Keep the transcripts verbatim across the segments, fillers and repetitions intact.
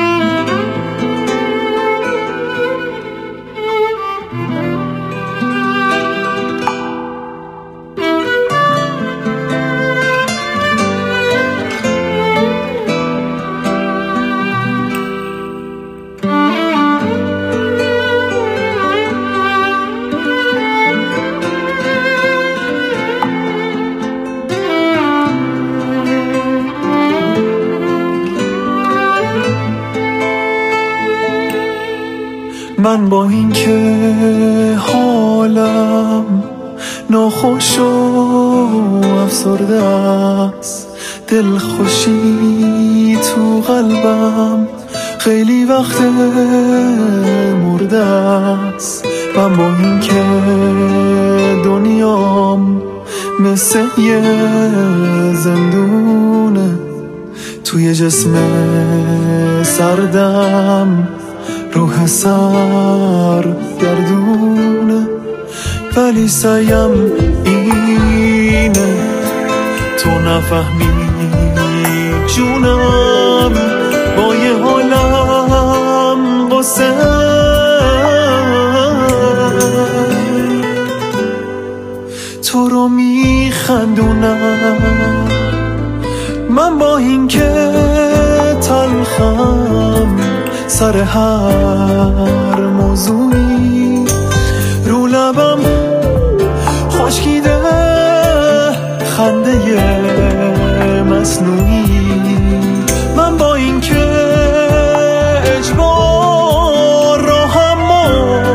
من با این که حالم ناخوش و افسرده است، دلخوشی تو قلبم خیلی وقت مرده است. من با این که دنیام مثل یه زندونه، توی جسم سردم روح سر گردونه، ولی سعیم اینه تو نفهمی جونم، با یه حالم قصه تو رو میخندونم. من با این که تلخم سر هر موضوعی، رو لبم خشکیده خنده مصنوعی. من با این که اجبار راهمو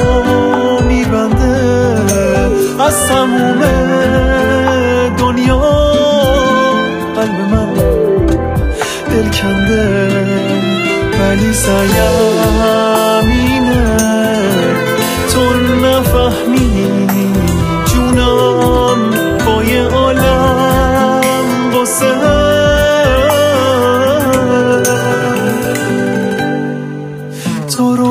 میبنده از تموم دنیا، قلب من دل کنده، ولی سعیم اینه تو نفهمی جونم، با یه عالم قصه تو رو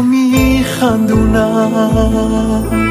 میخندونم.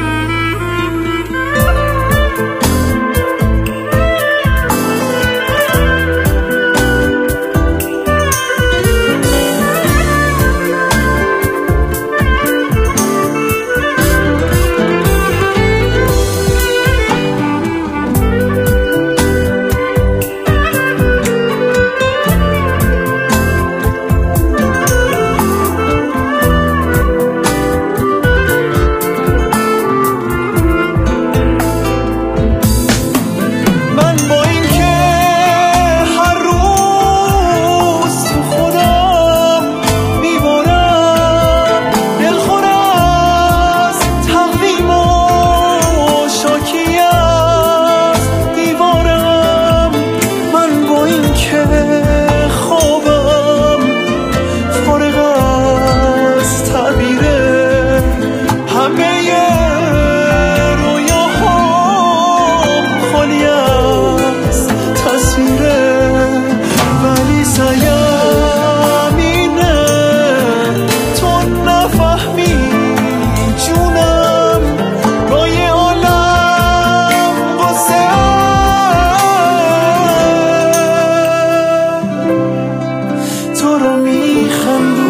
تو رو میخندونم.